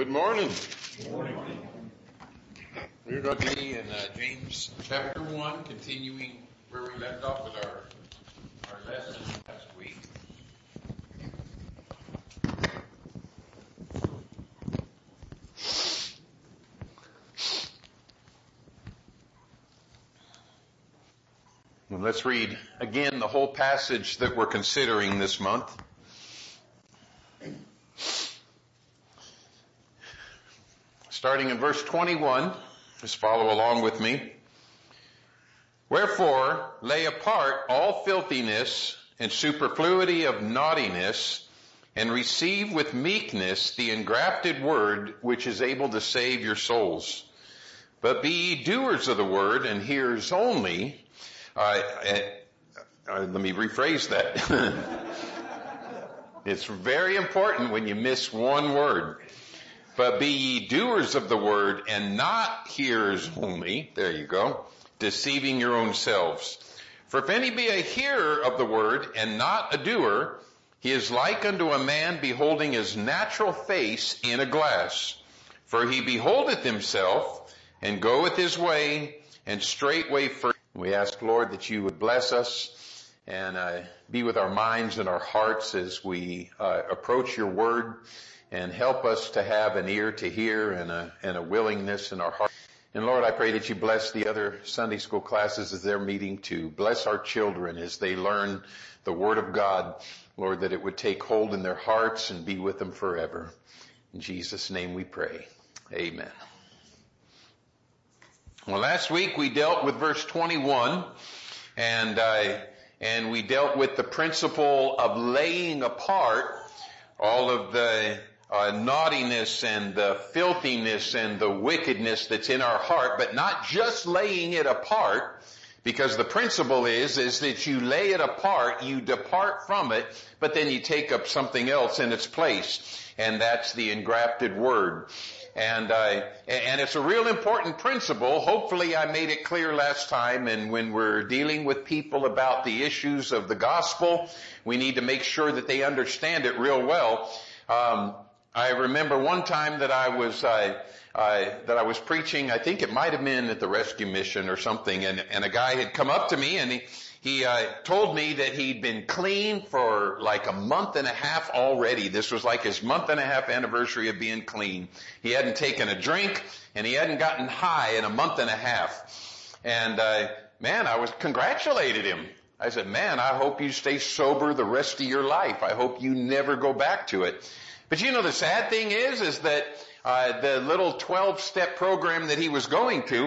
Good morning. Good morning. We're going to be in James chapter 1, continuing where we left off with our lesson last week. And let's read again the whole passage that we're considering this month. Starting in verse 21, just follow along with me. Wherefore, lay apart all filthiness and superfluity of naughtiness, and receive with meekness the engrafted word which is able to save your souls. But be ye doers of the word, and hearers only. Let me rephrase that. It's very important when you miss one word. But be ye doers of the word and not hearers only. There you go. Deceiving your own selves. For if any be a hearer of the word and not a doer, he is like unto a man beholding his natural face in a glass. For he beholdeth himself and goeth his way, and straightway we ask, Lord, that you would bless us and be with our minds and our hearts as we approach your word. And help us to have an ear to hear and a willingness in our heart. And Lord, I pray that you bless the other Sunday school classes as they're meeting too. Bless our children as they learn the Word of God. Lord, that it would take hold in their hearts and be with them forever. In Jesus' name we pray. Amen. Well, last week we dealt with verse 21 and we dealt with the principle of laying apart all of the naughtiness and the filthiness and the wickedness that's in our heart, but not just laying it apart, because the principle is that you lay it apart, you depart from it, but then you take up something else in its place, and that's the engrafted word. And it's a real important principle. Hopefully I made it clear last time, and when we're dealing with people about the issues of the gospel, we need to make sure that they understand it real well. I remember one time that I was preaching, I think it might have been at the rescue mission or something, and a guy had come up to me and he told me that he'd been clean for like a month and a half already. This was like his month and a half anniversary of being clean. He hadn't taken a drink and he hadn't gotten high in a month and a half. And I congratulated him. I said, man, I hope you stay sober the rest of your life. I hope you never go back to it. But you know, the sad thing is that the little 12-step program that he was going to,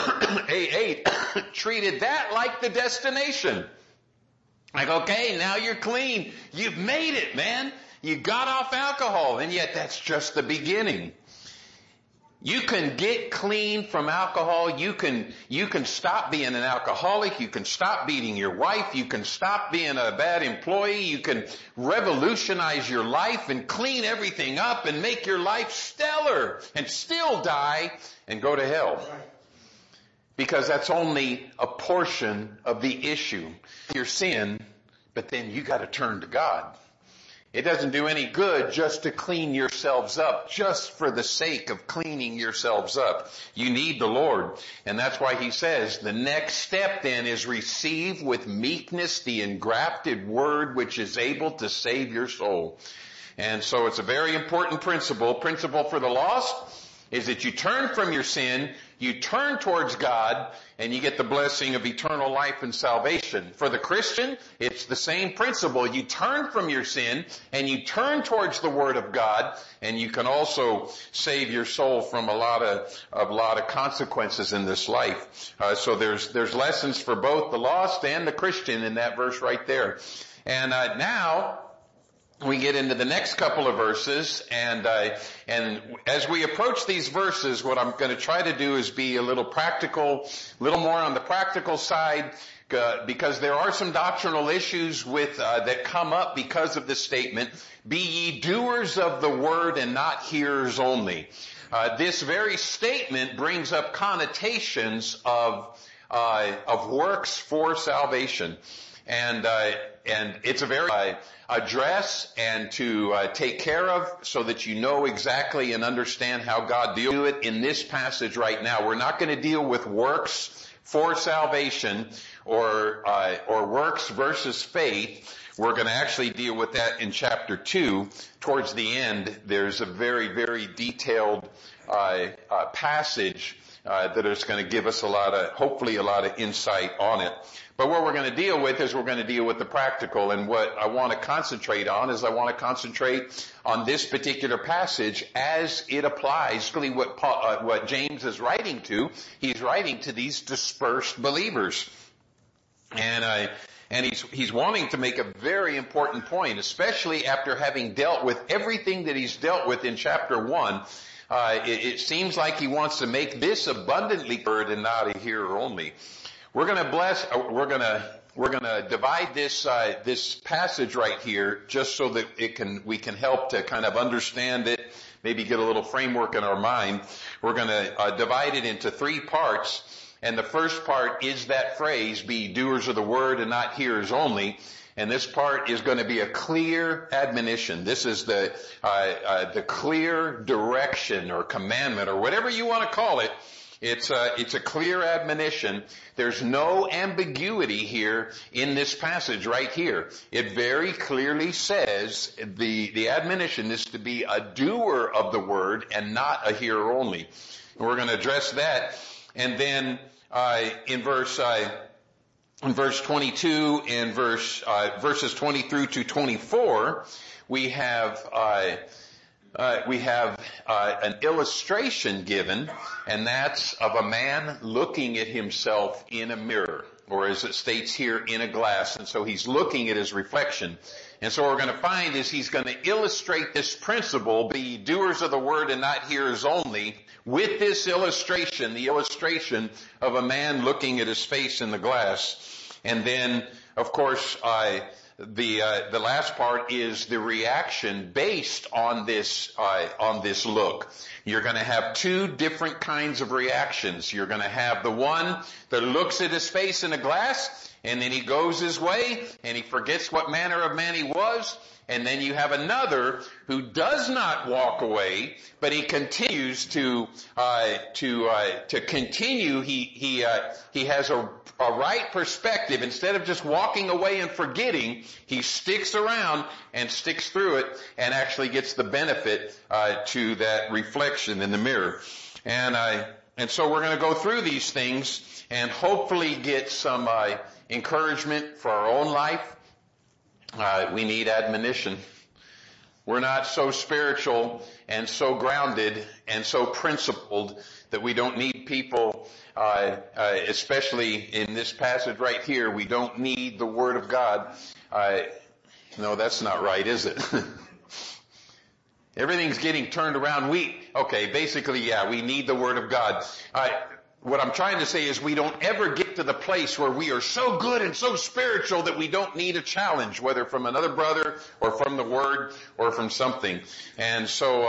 AA, treated that like the destination. Like, okay, now you're clean. You've made it, man. You got off alcohol, and yet that's just the beginning. You can get clean from alcohol. You can stop being an alcoholic. You can stop beating your wife. You can stop being a bad employee. You can revolutionize your life and clean everything up and make your life stellar and still die and go to hell. Because that's only a portion of the issue. Your sin, but then you got to turn to God. It doesn't do any good just to clean yourselves up, just for the sake of cleaning yourselves up. You need the Lord. And that's why he says the next step then is receive with meekness the engrafted word which is able to save your soul. And so it's a very important principle. Principle for the lost is that you turn from your sin, you turn towards God, and you get the blessing of eternal life and salvation. For the Christian, it's the same principle. You turn from your sin, and you turn towards the Word of God, and you can also save your soul from a lot of consequences in this life. So there's lessons for both the lost and the Christian in that verse right there. And now we get into the next couple of verses, and as we approach these verses, what I'm going to try to do is be a little practical, a little more on the practical side, because there are some doctrinal issues that come up because of this statement, be ye doers of the word and not hearers only. This very statement brings up connotations of works for salvation. and it's a very address and to take care of, so that you know exactly and understand how God deals with it in this passage right now. We're not going to deal with works for salvation or works versus faith. We're going to actually deal with that in chapter 2. Towards the end, there's a very, very detailed passage that is going to give us hopefully a lot of insight on it. But what we're going to deal with is we're going to deal with the practical. And what I want to concentrate on is I want to concentrate on this particular passage as it applies, really what James is writing to. He's writing to these dispersed believers. And he's wanting to make a very important point, especially after having dealt with everything that he's dealt with in chapter 1. It seems like he wants to make this abundantly heard and not a hearer only. We're going to divide this passage right here just so that we can help to kind of understand it, maybe get a little framework in our mind. We're going to divide it into 3 parts. And the first part is that phrase, be doers of the word and not hearers only. And this part is going to be a clear admonition. This is the clear direction or commandment or whatever you want to call it. It's a clear admonition. There's no ambiguity here in this passage right here. It very clearly says the admonition is to be a doer of the word and not a hearer only. And we're going to address that. And then in verse 22 and verses 20 through to 24, we have an illustration given, and that's of a man looking at himself in a mirror, or as it states here, in a glass. And so he's looking at his reflection. And so what we're going to find is he's going to illustrate this principle, be doers of the word and not hearers only, with this illustration, the illustration of a man looking at his face in the glass. And then, of course, the last part is the reaction based on this look. You're going to have 2 different kinds of reactions. You're going to have the one that looks at his face in a glass, and then he goes his way, and he forgets what manner of man he was. And then you have another who does not walk away, but he continues to continue. He has a right perspective. Instead of just walking away and forgetting, he sticks around and sticks through it and actually gets the benefit to that reflection in the mirror. And so we're going to go through these things and hopefully get some encouragement for our own life. We need admonition. We're not so spiritual and so grounded and so principled that we don't need people, especially in this passage right here, we don't need the Word of God. No, that's not right, is it? Everything's getting turned around. Basically, we need the Word of God. What I'm trying to say is we don't ever get to the place where we are so good and so spiritual that we don't need a challenge, whether from another brother or from the Word or from something. And so,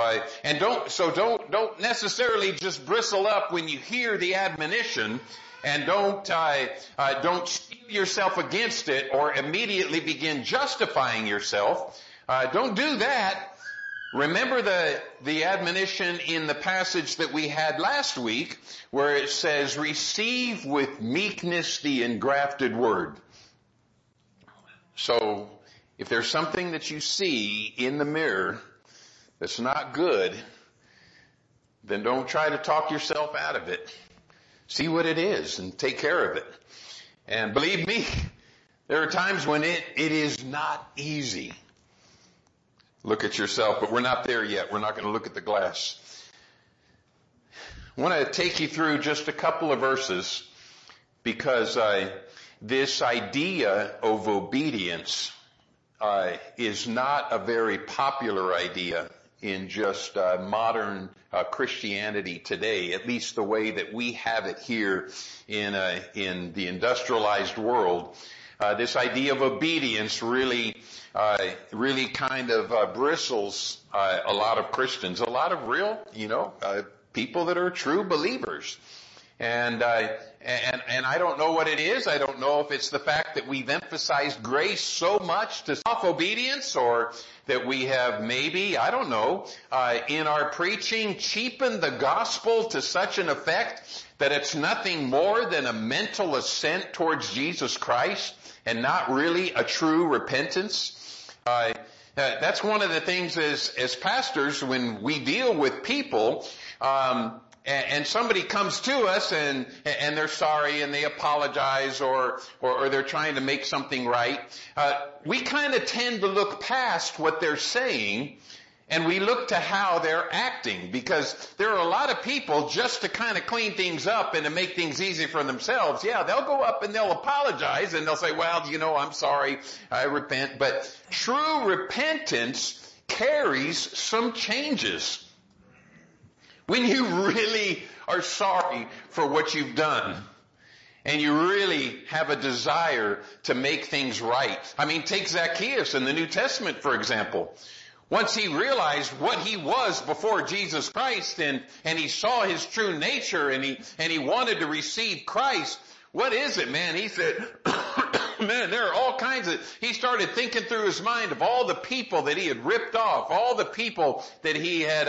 don't necessarily just bristle up when you hear the admonition, and don't steel yourself against it or immediately begin justifying yourself. Don't do that. Remember the admonition in the passage that we had last week where it says, receive with meekness the engrafted word. So if there's something that you see in the mirror that's not good, then don't try to talk yourself out of it. See what it is and take care of it. And believe me, there are times when it is not easy. Look at yourself, but we're not there yet. We're not going to look at the glass. I want to take you through just a couple of verses because this idea of obedience is not a very popular idea in just modern Christianity today, at least the way that we have it here in the industrialized world. This idea of obedience really kind of bristles a lot of Christians, a lot of real, people that are true believers. And I don't know what it is. I don't know if it's the fact that we've emphasized grace so much to self-obedience, or that we have maybe, I don't know, in our preaching cheapened the gospel to such an effect that it's nothing more than a mental assent towards Jesus Christ and not really a true repentance. That's one of the things as pastors, when we deal with people, and somebody comes to us and they're sorry and they apologize or they're trying to make something right, we kind of tend to look past what they're saying and we look to how they're acting, because there are a lot of people, just to kind of clean things up and to make things easy for themselves, yeah, they'll go up and they'll apologize and they'll say, well, I'm sorry, I repent. But true repentance carries some changes. When you really are sorry for what you've done, and you really have a desire to make things right. I mean, take Zacchaeus in the New Testament, for example. Once he realized what he was before Jesus Christ, and he saw his true nature, and he wanted to receive Christ, what is it, man? He said, man, there are all kinds of, he started thinking through his mind of all the people that he had ripped off, all the people that he had,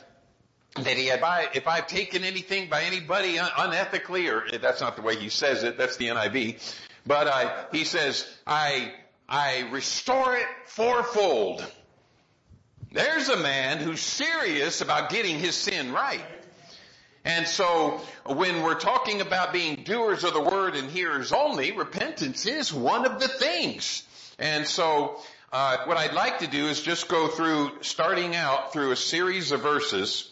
if I've taken anything by anybody unethically, or that's not the way he says it, that's the NIV, but he says, I restore it fourfold. There's a man who's serious about getting his sin right. And so when we're talking about being doers of the word and hearers only, repentance is one of the things. And so what I'd like to do is just go through, starting out through a series of verses.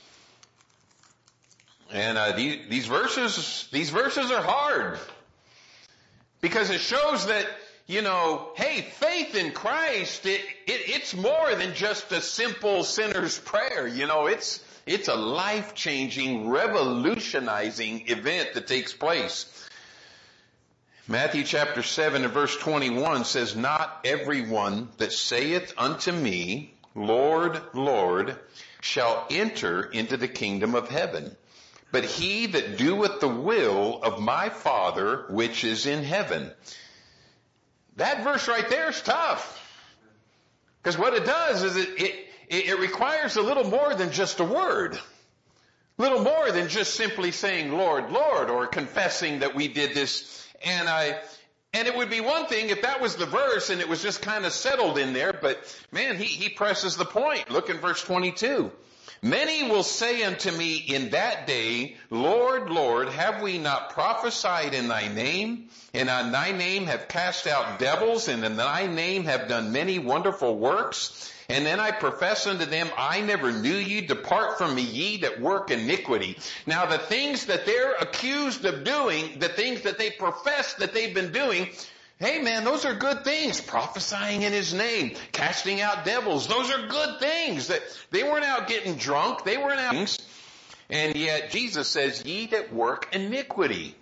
And these verses are hard, because it shows that, hey, faith in Christ, it's more than just a simple sinner's prayer. It's a life-changing, revolutionizing event that takes place. Matthew chapter 7 and verse 21 says, not everyone that saith unto me, Lord, Lord, shall enter into the kingdom of heaven, but he that doeth the will of my Father which is in heaven. That verse right there is tough. Because what it does is it requires a little more than just a word. A little more than just simply saying, Lord, Lord, or confessing that we did this. And it would be one thing if that was the verse and it was just kind of settled in there, but man, he presses the point. Look in verse 22. Many will say unto me in that day, Lord, Lord, have we not prophesied in thy name? And in thy name have cast out devils, and in thy name have done many wonderful works? And then I profess unto them, I never knew you. Depart from me, ye that work iniquity. Now the things that they're accused of doing, the things that they profess that they've been doing, hey man, those are good things. Prophesying in his name, casting out devils, those are good things. That they weren't out getting drunk, they weren't out. And yet Jesus says, ye that work iniquity.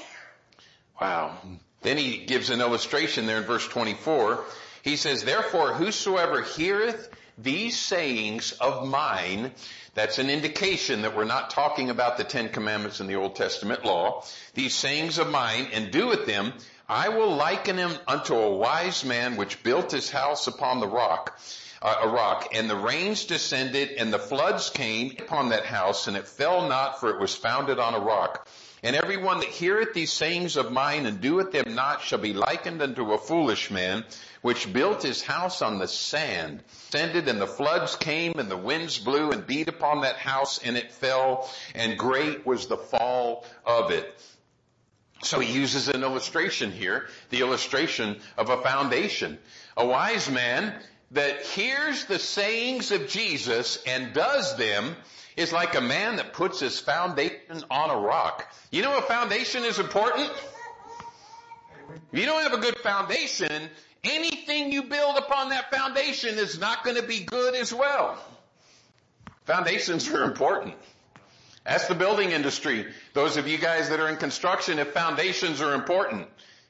Wow. Then he gives an illustration there in verse 24. He says, therefore whosoever heareth these sayings of mine, that's an indication that we're not talking about the 10 Commandments in the Old Testament law, these sayings of mine, and doeth them, I will liken him unto a wise man which built his house upon a rock, and the rains descended, and the floods came upon that house, and it fell not, for it was founded on a rock. And everyone that heareth these sayings of mine and doeth them not shall be likened unto a foolish man, which built his house on the sand, descended, and the floods came, and the winds blew and beat upon that house, and it fell, and great was the fall of it. So he uses an illustration here, the illustration of a foundation. A wise man that hears the sayings of Jesus and does them is like a man that puts his foundation on a rock. You know a foundation is important? If you don't have a good foundation, anything you build upon that foundation is not going to be good as well. Foundations are important. Ask the building industry. Those of you guys that are in construction, if foundations are important.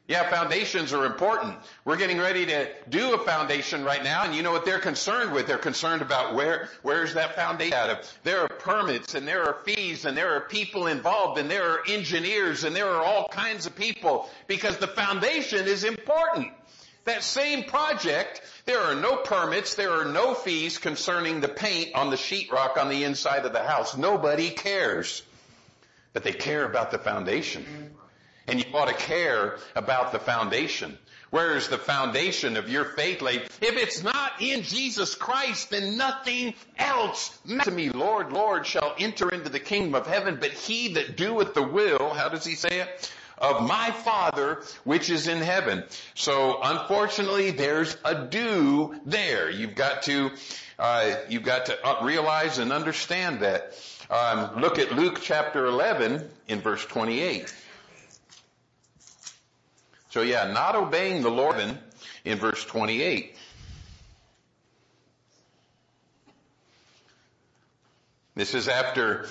Yeah, foundations are important. We're getting ready to do a foundation right now, and you know what they're concerned with? They're concerned about where's that foundation out of? There are permits, and there are fees, and there are people involved, and there are engineers, and there are all kinds of people, because the foundation is important. That same project, there are no permits, there are no fees concerning the paint on the sheetrock on the inside of the house. Nobody cares. But they care about the foundation. And you ought to care about the foundation. Where is the foundation of your faith laid? If it's not in Jesus Christ, then nothing else matters to me. Lord, Lord, shall enter into the kingdom of heaven, but he that doeth the will, how does he say it? Of my Father which is in heaven. So unfortunately, there's a do there. You've got to realize and understand that. Look at Luke chapter 11 in verse 28. So yeah, not obeying the Lord in verse 28. This is after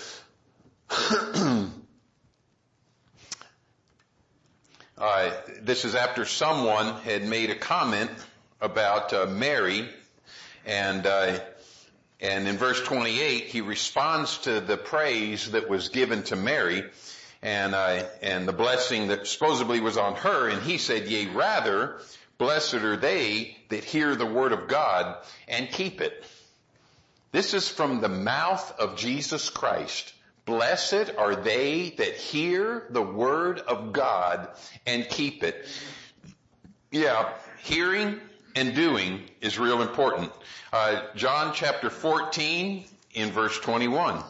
someone had made a comment about Mary, and in verse 28 he responds to the praise that was given to Mary. And the blessing that supposedly was on her, and he said, yea, rather, blessed are they that hear the word of God and keep it. This is from the mouth of Jesus Christ. Blessed are they that hear the word of God and keep it. Yeah, hearing and doing is real important. John chapter 14 in verse 21.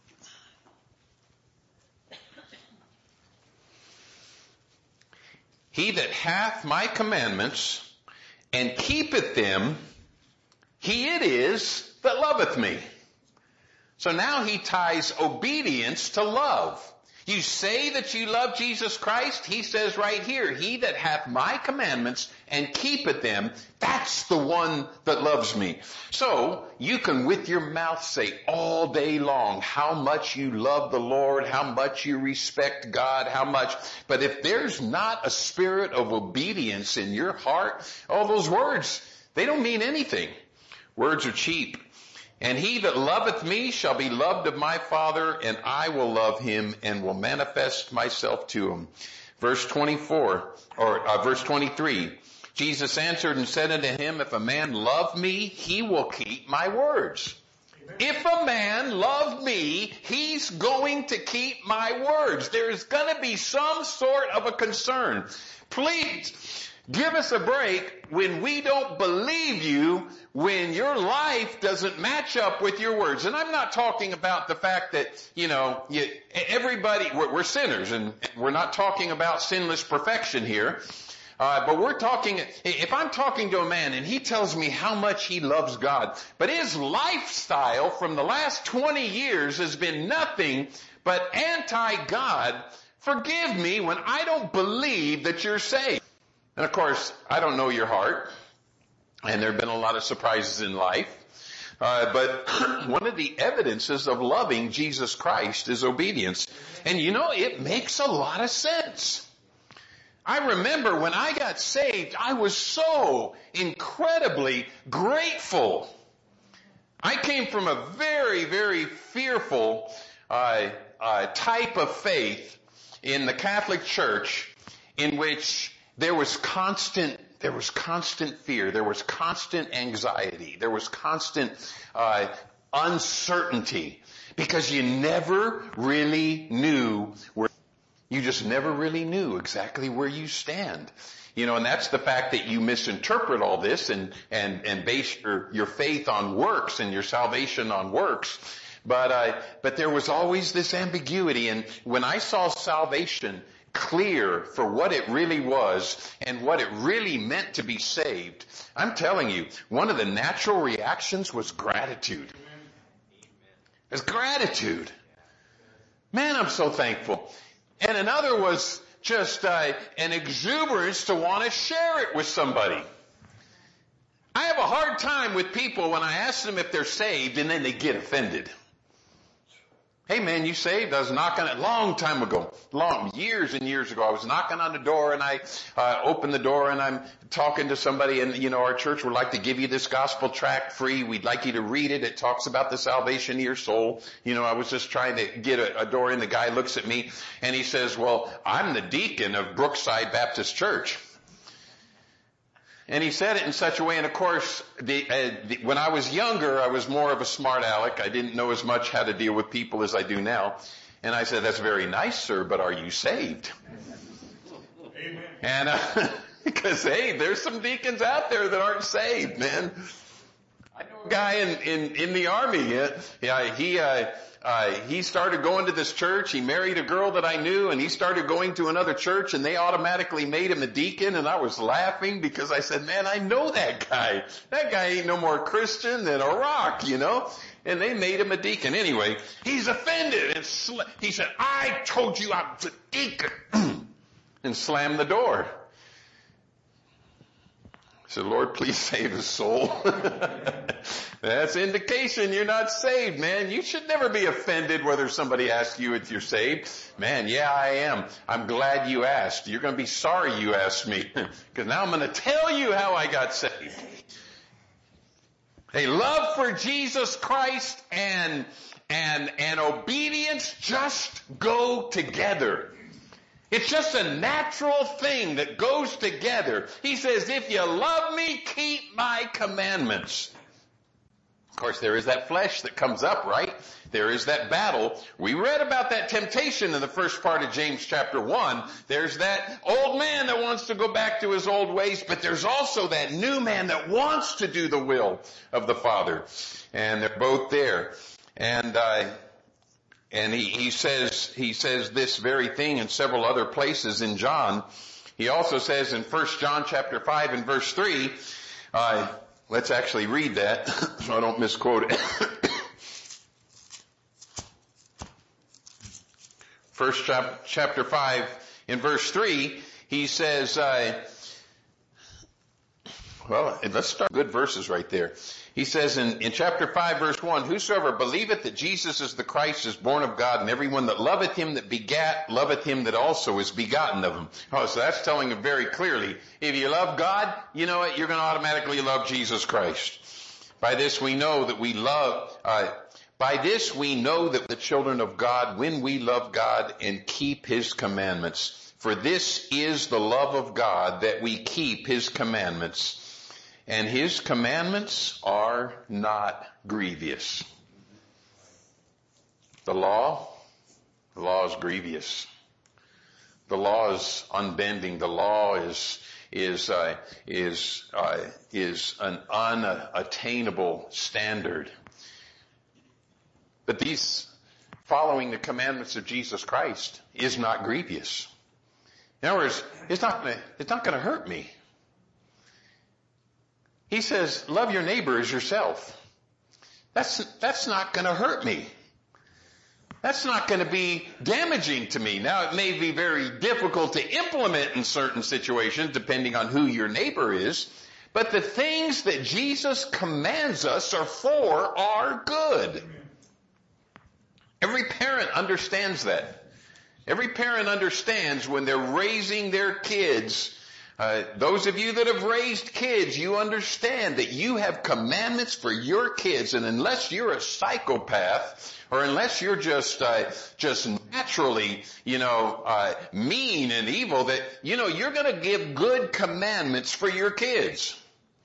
He that hath my commandments and keepeth them, he it is that loveth me. So now he ties obedience to love. You say that you love Jesus Christ, he says right here, he that hath my commandments and keepeth them, that's the one that loves me. So you can with your mouth say all day long how much you love the Lord, how much you respect God, how much, but if there's not a spirit of obedience in your heart, all those words, they don't mean anything. Words are cheap. And he that loveth me shall be loved of my Father, and I will love him and will manifest myself to him. Verse 23. Jesus answered and said unto him, if a man love me, he will keep my words. Amen. If a man love me, he's going to keep my words. There's going to be some sort of a concern. Please give us a break when we don't believe you, when your life doesn't match up with your words. And I'm not talking about the fact that, everybody, we're sinners, and we're not talking about sinless perfection here. But we're talking, if I'm talking to a man and he tells me how much he loves God, but his lifestyle from the last 20 years has been nothing but anti-God, forgive me when I don't believe that you're saved. And of course, I don't know your heart, and there have been a lot of surprises in life. But one of the evidences of loving Jesus Christ is obedience. And it makes a lot of sense. I remember when I got saved, I was so incredibly grateful. I came from a very, very fearful type of faith in the Catholic Church, in which there was constant fear, there was constant anxiety, there was constant uncertainty, because you never really knew you just never really knew exactly where you stand. And that's the fact that you misinterpret all this and base your faith on works and your salvation on works. But there was always this ambiguity, and when I saw salvation clear for what it really was and what it really meant to be saved, I'm telling you, one of the natural reactions was gratitude. It was gratitude. Man, I'm so thankful. And another was just an exuberance to want to share it with somebody. I have a hard time with people when I ask them if they're saved and then they get offended. Hey man, you saved? I was knocking a long time ago, years and years ago. I was knocking on the door and I opened the door and I'm talking to somebody and our church would like to give you this gospel tract free. We'd like you to read it. It talks about the salvation of your soul. I was just trying to get a door in. The guy looks at me and he says, well, I'm the deacon of Brookside Baptist Church. And he said it in such a way, and of course, when I was younger, I was more of a smart aleck. I didn't know as much how to deal with people as I do now. And I said, that's very nice, sir, but are you saved? Amen. And, because, hey, there's some deacons out there that aren't saved, man. I know a guy in the army. He started going to this church. He married a girl that I knew, and he started going to another church, and they automatically made him a deacon, and I was laughing because I said, man, I know that guy. That guy ain't no more Christian than a rock, And they made him a deacon. Anyway, he's offended. And he said, I told you I was a deacon. And slammed the door. I said, Lord, please save his soul. That's indication you're not saved, man. You should never be offended whether somebody asks you if you're saved. Man, yeah, I am. I'm glad you asked. You're going to be sorry you asked me. Because now I'm going to tell you how I got saved. A love for Jesus Christ and obedience just go together. It's just a natural thing that goes together. He says, if you love me, keep my commandments. Of course, there is that flesh that comes up, right? There is that battle. We read about that temptation in the first part of James chapter 1. There's that old man that wants to go back to his old ways, but there's also that new man that wants to do the will of the Father. And they're both there. And he says this very thing in several other places in John. He also says in 1 John chapter 5 and verse 3, let's actually read that so I don't misquote it. 1 chapter 5 in verse 3, he says, let's start good verses right there. He says in chapter 5 verse 1, whosoever believeth that Jesus is the Christ is born of God, and everyone that loveth him that begat, loveth him that also is begotten of him. Oh, so that's telling him very clearly, if you love God, you know what, you're going to automatically love Jesus Christ. By this we know that the children of God, when we love God and keep his commandments. For this is the love of God, that we keep his commandments. And his commandments are not grievous. The law is grievous. The law is unbending. The law is an unattainable standard. But following the commandments of Jesus Christ is not grievous. In other words, it's not going to hurt me. He says, love your neighbor as yourself. That's not going to hurt me. That's not going to be damaging to me. Now, it may be very difficult to implement in certain situations, depending on who your neighbor is. But the things that Jesus commands us are good. Every parent understands that. Every parent understands when they're raising their kids. Those of you that have raised kids, you understand that you have commandments for your kids, and unless you're a psychopath, or unless you're just naturally, mean and evil, that, you're gonna give good commandments for your kids.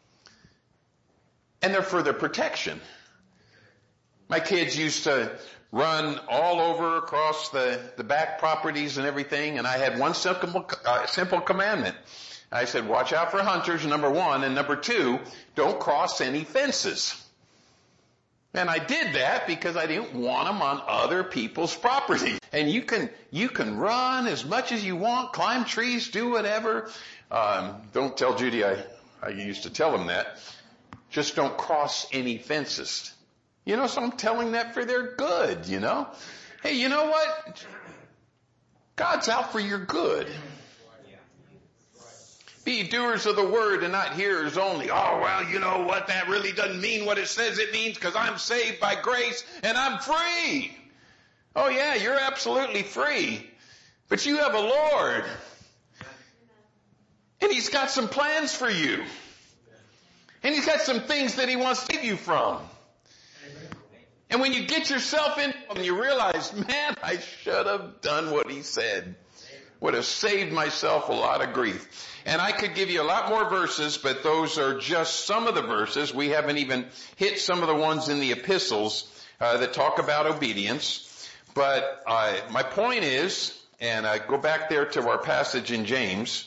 And they're for their protection. My kids used to run all over across the back properties and everything, and I had one simple commandment. I said, watch out for hunters, number one, and number two, don't cross any fences. And I did that because I didn't want them on other people's property. And you can run as much as you want, climb trees, do whatever. Don't tell Judy I used to tell them that. Just don't cross any fences. So I'm telling that for their good, Hey, you know what? God's out for your good. Be doers of the word and not hearers only. Oh, well, you know what? That really doesn't mean what it says it means because I'm saved by grace and I'm free. Oh yeah, you're absolutely free. But you have a Lord. And He's got some plans for you. And He's got some things that He wants to save you from. And when you get yourself in and you realize, man, I should have done what He said. Would have saved myself a lot of grief. And I could give you a lot more verses, but those are just some of the verses. We haven't even hit some of the ones in the epistles that talk about obedience. But my point is, and I go back there to our passage in James.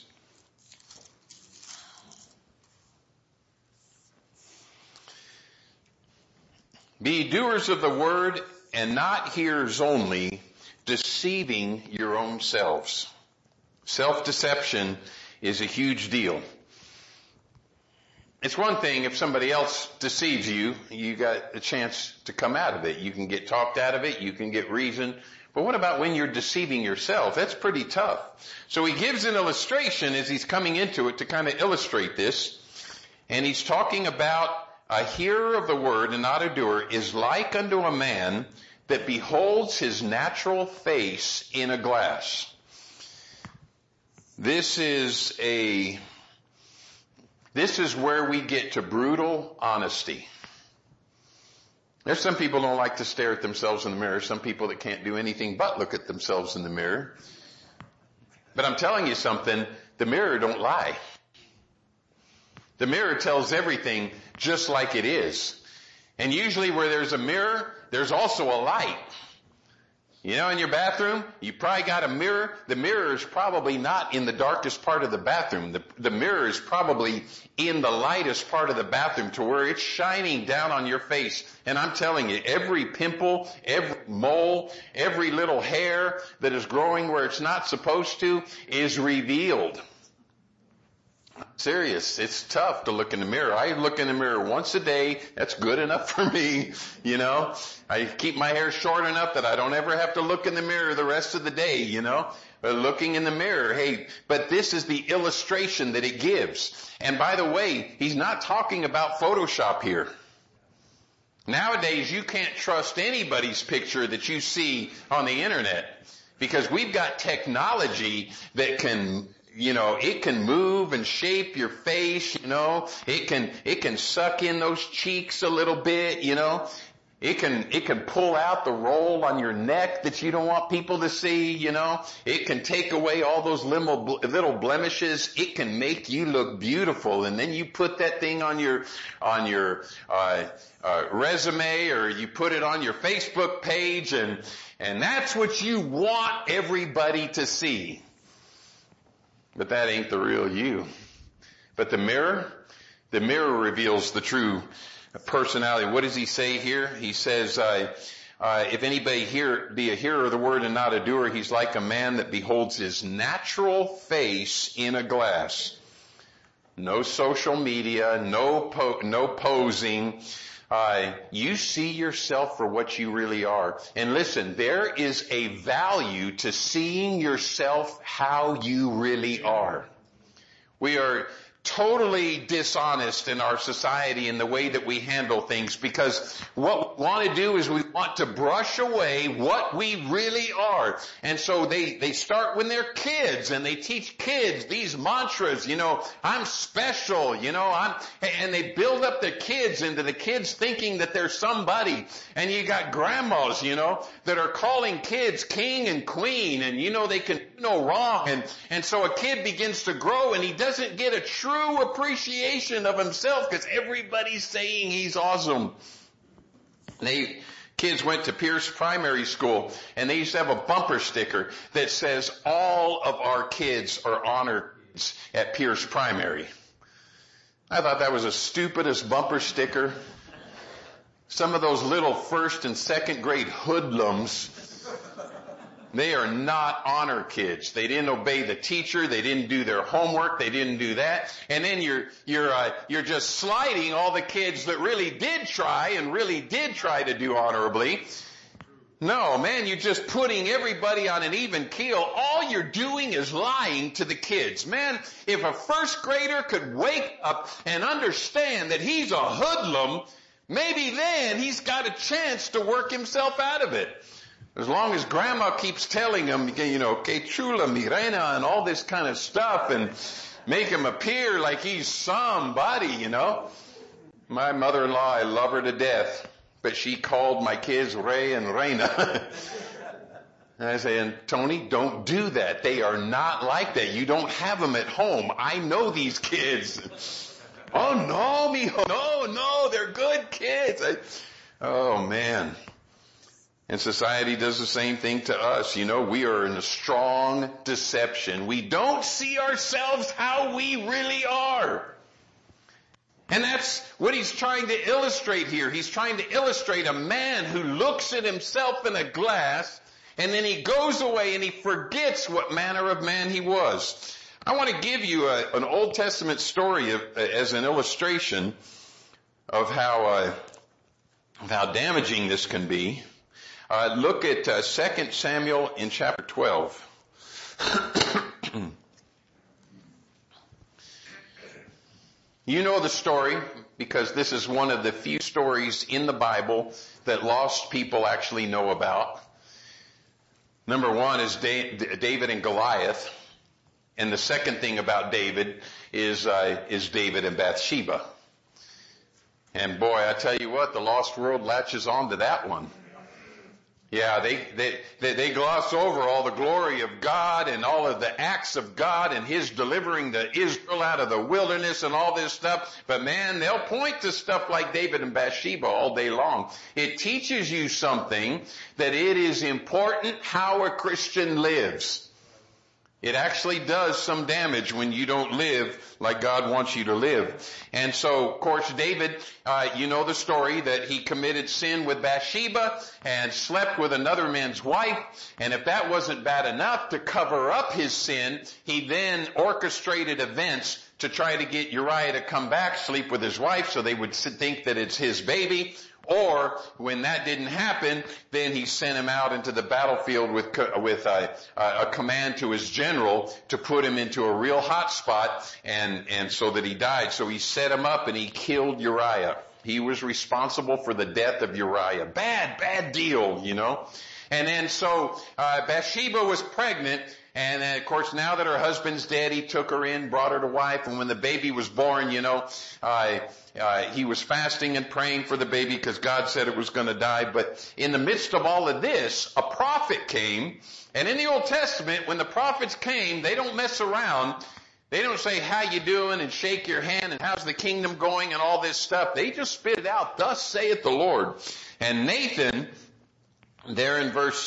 Be doers of the word and not hearers only, deceiving your own selves. Self-deception is a huge deal. It's one thing if somebody else deceives you, you got a chance to come out of it. You can get talked out of it, you can get reason. But what about when you're deceiving yourself? That's pretty tough. So he gives an illustration as he's coming into it to kind of illustrate this. And he's talking about a hearer of the word and not a doer is like unto a man that beholds his natural face in a glass. This is where we get to brutal honesty. There's some people who don't like to stare at themselves in the mirror. Some people that can't do anything but look at themselves in the mirror. But I'm telling you something, the mirror don't lie. The mirror tells everything just like it is. And usually where there's a mirror, there's also a light. You know, in your bathroom, you probably got a mirror. The mirror is probably not in the darkest part of the bathroom. The mirror is probably in the lightest part of the bathroom to where it's shining down on your face. And I'm telling you, every pimple, every mole, every little hair that is growing where it's not supposed to is revealed. Serious. It's tough to look in the mirror. I look in the mirror once a day. That's good enough for me. You know, I keep my hair short enough that I don't ever have to look in the mirror the rest of the day, you know. But looking in the mirror, hey, but this is the illustration that it gives. And by the way, he's not talking about Photoshop here. Nowadays, you can't trust anybody's picture that you see on the internet because we've got technology that can, you know, it can move and shape your face, you know. It can suck in those cheeks a little bit, you know. It can pull out the roll on your neck that you don't want people to see, you know. It can take away all those little blemishes. It can make you look beautiful. And then you put that thing on your resume, or you put it on your Facebook page, and that's what you want everybody to see. But that ain't the real you. But the mirror reveals the true personality. What does he say here? He says, if anybody be a hearer of the word and not a doer, he's like a man that beholds his natural face in a glass. No social media, no posing. You see yourself for what you really are. And listen, there is a value to seeing yourself how you really are. We are totally dishonest in our society in the way that we handle things, because what we want to do is we want to brush away what we really are. And so they start when they're kids, and they teach kids these mantras, you know, I'm special, you know, and they build up the kids into the kids thinking that they're somebody. And you got grandmas, you know, that are calling kids king and queen, and you know they can do no wrong. And so a kid begins to grow, and he doesn't get a true appreciation of himself because everybody's saying he's awesome. Kids went to Pierce Primary School, and they used to have a bumper sticker that says all of our kids are honor kids at Pierce Primary. I thought that was the stupidest bumper sticker. Some of those little first and second grade hoodlums, they are not honor kids. They didn't obey the teacher. They didn't do their homework. They didn't do that. And then you're just sliding all the kids that really did try to do honorably. No, man, you're just putting everybody on an even keel. All you're doing is lying to the kids. Man, if a first grader could wake up and understand that he's a hoodlum, maybe then he's got a chance to work himself out of it. As long as grandma keeps telling him, que chula, mi reina, and all this kind of stuff, and make him appear like he's somebody, My mother-in-law, I love her to death, but she called my kids Rey and Reina. And I say, and Tony, don't do that. They are not like that. You don't have them at home. I know these kids. Oh no, mijo. No, they're good kids. Oh man. And society does the same thing to us. We are in a strong deception. We don't see ourselves how we really are. And that's what he's trying to illustrate here. He's trying to illustrate a man who looks at himself in a glass and then he goes away and he forgets what manner of man he was. I want to give you an Old Testament story as an illustration of how damaging this can be. Look at 2 Samuel in chapter 12. You know the story because this is one of the few stories in the Bible that lost people actually know about. Number one is David and Goliath. And the second thing about David is David and Bathsheba. And boy, I tell you what, the lost world latches on to that one. Yeah, they gloss over all the glory of God and all of the acts of God and His delivering the Israel out of the wilderness and all this stuff. But man, they'll point to stuff like David and Bathsheba all day long. It teaches you something, that it is important how a Christian lives. It actually does some damage when you don't live like God wants you to live. And so, of course, David, you know the story that he committed sin with Bathsheba and slept with another man's wife. And if that wasn't bad enough to cover up his sin, he then orchestrated events to try to get Uriah to come back, sleep with his wife so they would think that it's his baby. Or when that didn't happen, then he sent him out into the battlefield with a command to his general to put him into a real hot spot and so that he died. So he set him up and he killed Uriah. He was responsible for the death of Uriah. Bad deal, And then so Bathsheba was pregnant. And of course, now that her husband's dead, he took her in, brought her to wife. And when the baby was born, he was fasting and praying for the baby because God said it was going to die. But in the midst of all of this, a prophet came. And in the Old Testament, when the prophets came, they don't mess around. They don't say, how you doing? And shake your hand and how's the kingdom going and all this stuff. They just spit it out. Thus saith the Lord. And Nathan, there in verse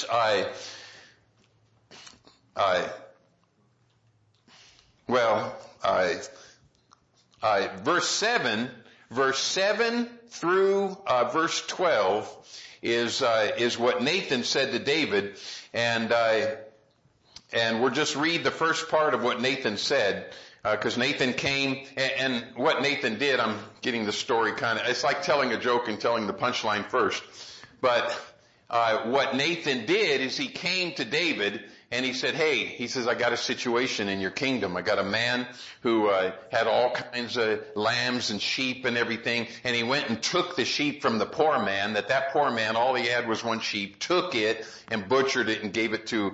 verse 7 through verse 12 is what Nathan said to David, and we'll just read the first part of what Nathan said, because Nathan came, and what Nathan did, I'm getting the story it's like telling a joke and telling the punchline first, but what Nathan did is he came to David and he said, hey, he says, I got a situation in your kingdom. I got a man who had all kinds of lambs and sheep and everything, and he went and took the sheep from the poor man, that poor man, all he had was one sheep, took it and butchered it and gave it to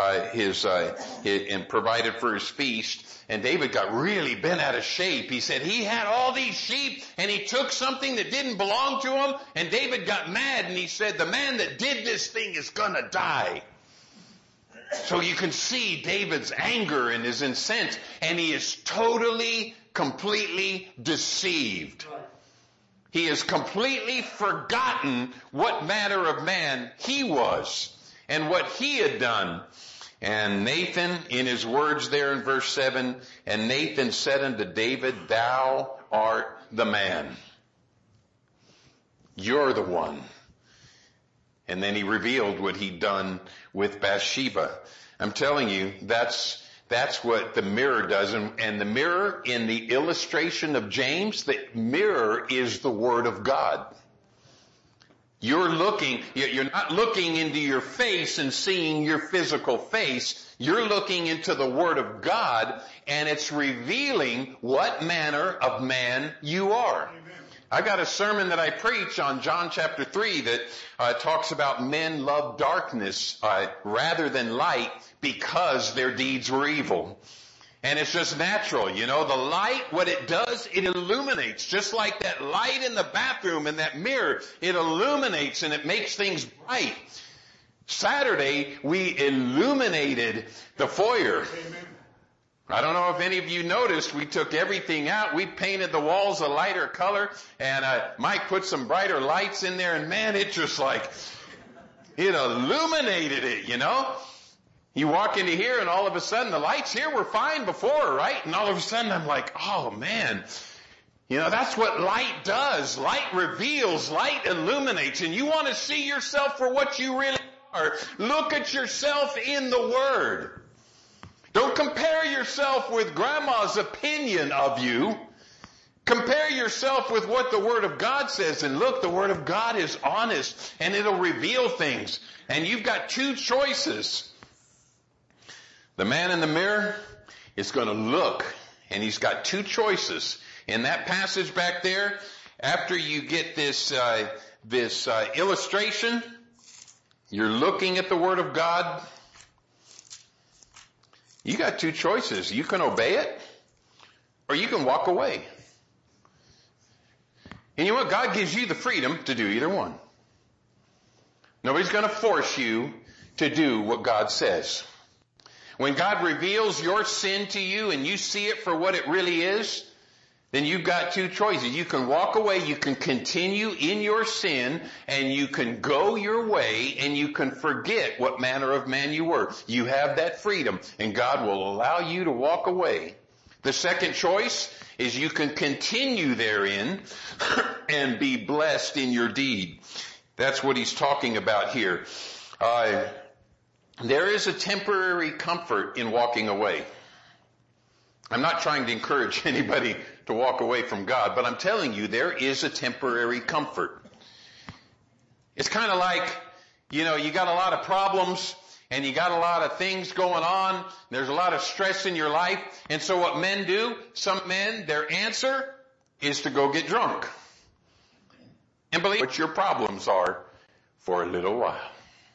and provided for his feast. And David got really bent out of shape. He said he had all these sheep and he took something that didn't belong to him, and David got mad and he said, the man that did this thing is gonna die. So you can see David's anger and his incensed, and he is totally, completely deceived. He has completely forgotten what manner of man he was and what he had done. And Nathan, in his words there in verse 7, and Nathan said unto David, thou art the man. You're the one. And then he revealed what he'd done with Bathsheba. I'm telling you, that's what the mirror does. And the mirror in the illustration of James, the mirror is the Word of God. You're not looking into your face and seeing your physical face. You're looking into the Word of God, and it's revealing what manner of man you are. I got a sermon that I preach on John chapter 3 that talks about men love darkness rather than light because their deeds were evil. And it's just natural, you know. The light, what it does, it illuminates. Just like that light in the bathroom and that mirror, it illuminates and it makes things bright. Saturday, we illuminated the foyer. Amen. I don't know if any of you noticed, we took everything out. We painted the walls a lighter color, and Mike put some brighter lights in there, and man, it just like, it illuminated it, you know. You walk into here, and all of a sudden, the lights here were fine before, right? And all of a sudden, I'm like, oh man, you know, that's what light does. Light reveals, light illuminates, and you want to see yourself for what you really are. Look at yourself in the Word. Don't compare yourself with grandma's opinion of you. Compare yourself with what the Word of God says. And look, the Word of God is honest and it'll reveal things. And you've got two choices. The man in the mirror is going to look, and he's got two choices. In that passage back there, after you get this illustration, you're looking at the Word of God. You got two choices. You can obey it, or you can walk away. And you know what? God gives you the freedom to do either one. Nobody's going to force you to do what God says. When God reveals your sin to you and you see it for what it really is, then you've got two choices. You can walk away, you can continue in your sin, and you can go your way, and you can forget what manner of man you were. You have that freedom, and God will allow you to walk away. The second choice is you can continue therein and be blessed in your deed. That's what he's talking about here. There is a temporary comfort in walking away. I'm not trying to encourage anybody to walk away from God, but I'm telling you, there is a temporary comfort. It's kind of like, you know, you got a lot of problems and you got a lot of things going on. There's a lot of stress in your life. And so what men do, some men, their answer is to go get drunk and believe what your problems are for a little while.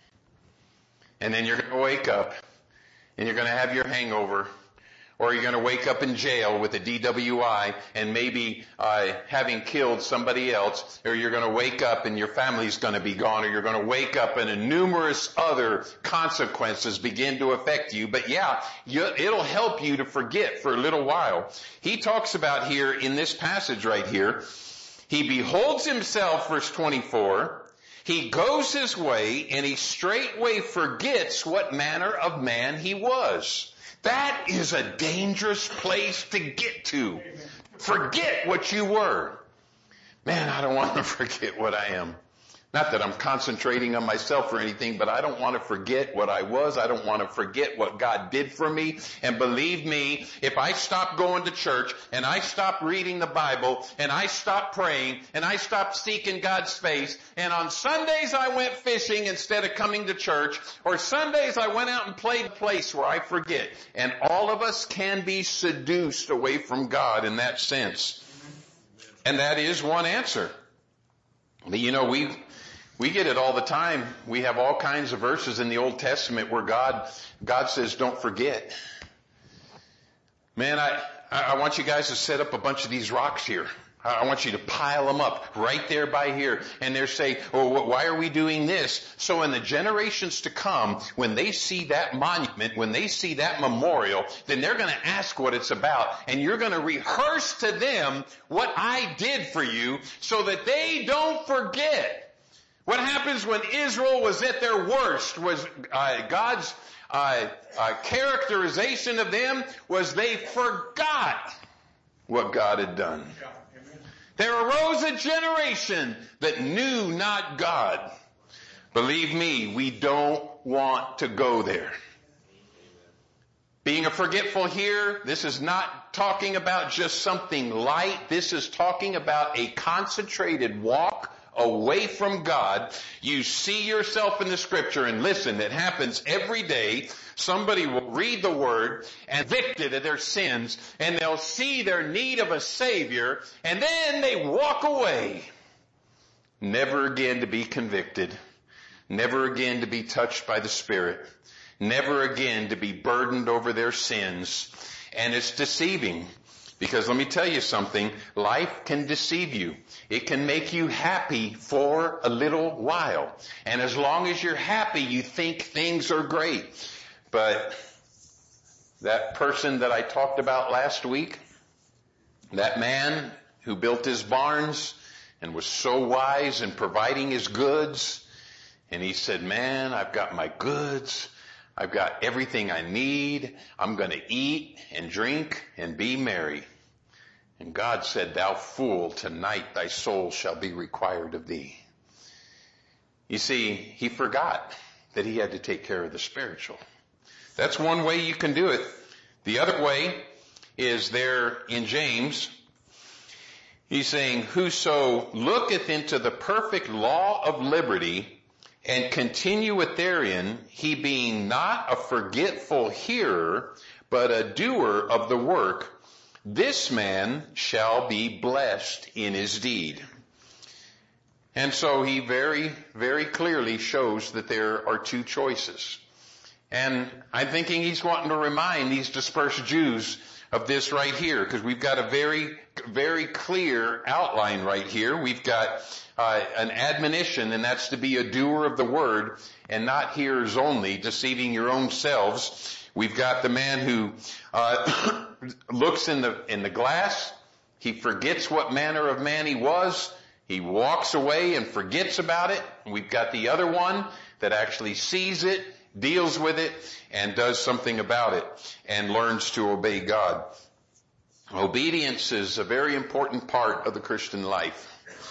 And then you're going to wake up and you're going to have your hangover, or you're going to wake up in jail with a DWI and maybe having killed somebody else, or you're going to wake up and your family's going to be gone, or you're going to wake up and numerous other consequences begin to affect you. But yeah, it'll help you to forget for a little while. He talks about here in this passage right here, he beholds himself, verse 24, he goes his way and he straightway forgets what manner of man he was. That is a dangerous place to get to. Forget what you were. Man, I don't want to forget what I am. Not that I'm concentrating on myself or anything, but I don't want to forget what I was. I don't want to forget what God did for me. And believe me, if I stop going to church and I stop reading the Bible and I stop praying and I stop seeking God's face, and on Sundays I went fishing instead of coming to church, or Sundays I went out and played a place where I forget. And all of us can be seduced away from God in that sense. And that is one answer. You know, we get it all the time. We have all kinds of verses in the Old Testament where God says, don't forget. Man, I want you guys to set up a bunch of these rocks here. I want you to pile them up right there by here. And they're saying, oh, why are we doing this? So in the generations to come, when they see that monument, when they see that memorial, then they're going to ask what it's about. And you're going to rehearse to them what I did for you so that they don't forget. What happens when Israel was at their worst was God's characterization of them was they forgot what God had done. There arose a generation that knew not God. Believe me, we don't want to go there. Being a forgetful here, this is not talking about just something light. This is talking about a concentrated walk away from God. You see yourself in the scripture, and listen, it happens every day. Somebody will read the word and convicted of their sins, and they'll see their need of a Savior, and then they walk away. Never again to be convicted. Never again to be touched by the Spirit. Never again to be burdened over their sins. And it's deceiving. Because let me tell you something, life can deceive you. It can make you happy for a little while. And as long as you're happy, you think things are great. But that person that I talked about last week, that man who built his barns and was so wise in providing his goods, and he said, man, I've got my goods. I've got everything I need. I'm going to eat and drink and be merry. And God said, thou fool, tonight thy soul shall be required of thee. You see, he forgot that he had to take care of the spiritual. That's one way you can do it. The other way is there in James. He's saying, whoso looketh into the perfect law of liberty and continueth therein, he being not a forgetful hearer, but a doer of the work, this man shall be blessed in his deed. And so he very, very clearly shows that there are two choices. And I'm thinking he's wanting to remind these dispersed Jews of this right here, because we've got a very, very clear outline right here. We've got an admonition, and that's to be a doer of the word and not hearers only, deceiving your own selves. We've got the man who looks in the glass. He forgets what manner of man he was. He walks away and forgets about it. We've got the other one that actually sees it, deals with it, and does something about it, and learns to obey God. Obedience is a very important part of the Christian life.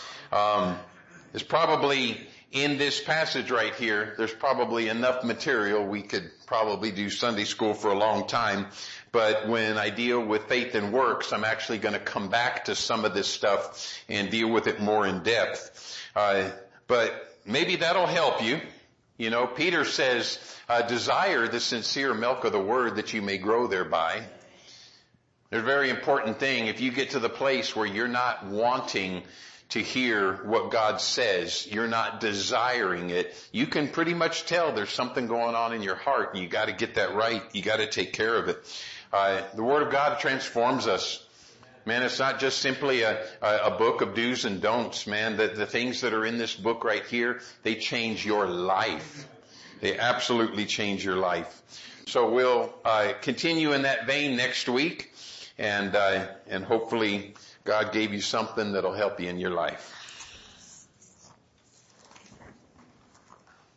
There's probably, in this passage right here, there's probably enough material. We could probably do Sunday school for a long time. But when I deal with faith and works, I'm actually going to come back to some of this stuff and deal with it more in depth. But maybe that'll help you. You know, Peter says, desire the sincere milk of the word that you may grow thereby. There's a very important thing. If you get to the place where you're not wanting to hear what God says, you're not desiring it, you can pretty much tell there's something going on in your heart, and you got to get that right. You got to take care of it. The Word of God transforms us. Man, it's not just simply a book of do's and don'ts, man. The things that are in this book right here, they change your life. They absolutely change your life. So we'll continue in that vein next week, and hopefully God gave you something that'll help you in your life.